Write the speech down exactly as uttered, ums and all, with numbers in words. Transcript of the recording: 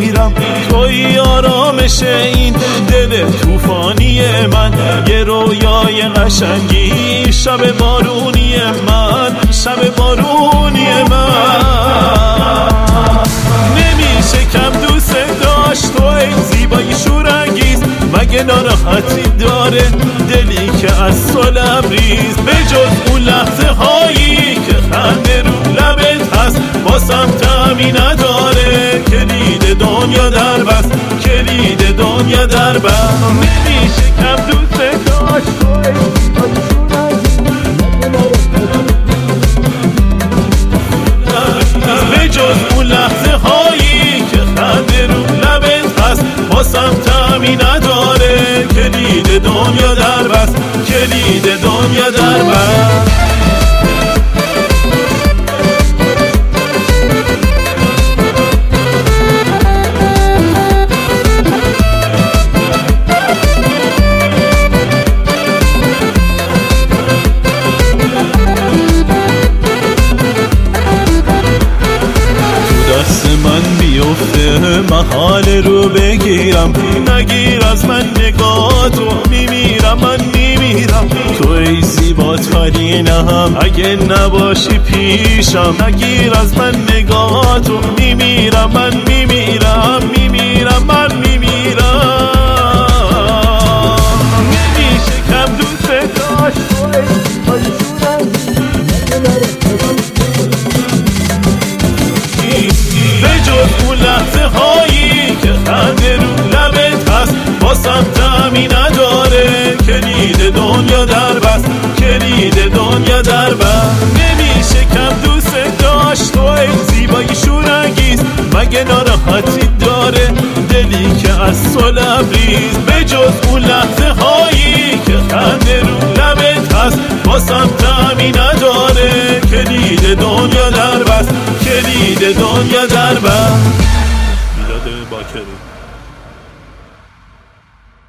بگیرم. توی آرامش این دل طوفانی من، یه رویای قشنگی شب بارونی من، شب بارونی من. نمیشه کم دوست داشت تو ای زیبایی شورانگیز، مگه ناراحتی داره دلی که از تو لبریز؟ به جز اون لحظه هایی که خنده رو لبت هست، باسم تعمی نداره. کلید دنیا در بست، کلید دنیا در بست. نمیشه کم دوست داشت تو ای زیبایی شورانگیز، به جز اون لحظه هایی که خنده رو لبت هست، باسم تعمی نداره. کلید دنیا در بست، کلید دنیا در بست. دست من بیفته محال رو بگیرم، نگیر از من نگاه تو، میمیرم من میمیرم. تو ای زیباترینم اگه نباشی پیشم، نگیر از من نگاه تو، میمیرم من میمیرم میمیرم من میمیرم. نمیشه کم دوست داشت تو ای زیبایی به جز اون لحظه هایی که خنده رو لبت هست، باسم تعمی نداره. کلید دنیا در بست، کلید دنیا در بست. نمیشه کم دوست داشت تو ای زیبایی شورانگیز، مگه ناراحتی داره دلی که از تو لبریز؟ به جز اون لحظه هایی که خنده رو لبت هست، باسم تعمی نداره. کلید دنیا در بست، کلید دنیا در بست. میلاد باکری.